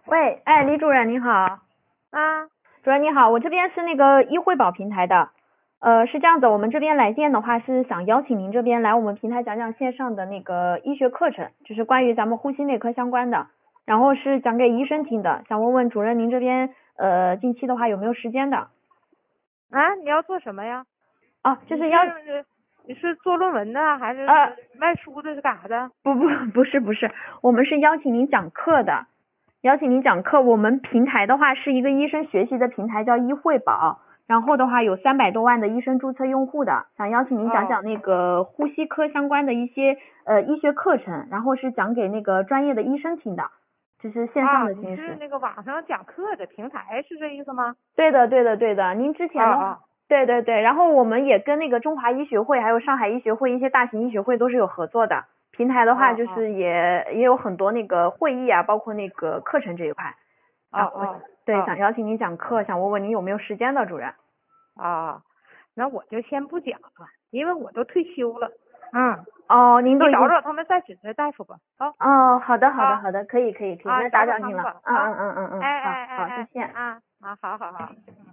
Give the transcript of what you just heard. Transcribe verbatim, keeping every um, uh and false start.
喂，哎，李主任您好。 啊， 主任你好，我这边是那个医惠保平台的，呃，是这样子，我们这边来电的话是想邀请您这边来我们平台讲讲线上的那个医学课程，就是关于咱们呼吸内科相关的，然后是讲给医生听的，想问问主任您这边呃近期的话有没有时间的？ 啊，你要做什么呀？ 哦，就你是邀是你是做论文的还是呃卖书的，是干啥的？ 不不不是不是，我们是邀请您讲课的，邀请您讲课。我们平台的话是一个医生学习的平台，叫医惠保。然后的话有三百多万的医生注册用户的，想邀请您讲讲那个呼吸科相关的一些呃医学课程，然后是讲给那个专业的医生听的，就是线上啊， 的形式。 你是那个网上讲课的平台，是这意思吗？ 对的对的对的，您之前的话。 啊啊对对对，然后我们也跟那个中华医学会还有上海医学会一些大型医学会都是有合作的。平台的话就啊啊是也也有很多那个会议啊，包括那个课程这一块。然后啊啊对， 啊想邀请你讲课，想问问你有没有时间的主任。 啊，那我就先不讲了，因为我都退休了。嗯， 哦，您都已经。 你找找他们在职的大夫吧。啊哦，好的好的啊好的，可以可以可以， 啊， 那找打扰您了。 找他们吧。 嗯啊， 嗯嗯嗯嗯， 哎好好，谢哎哎哎， 谢。 啊啊，好好好。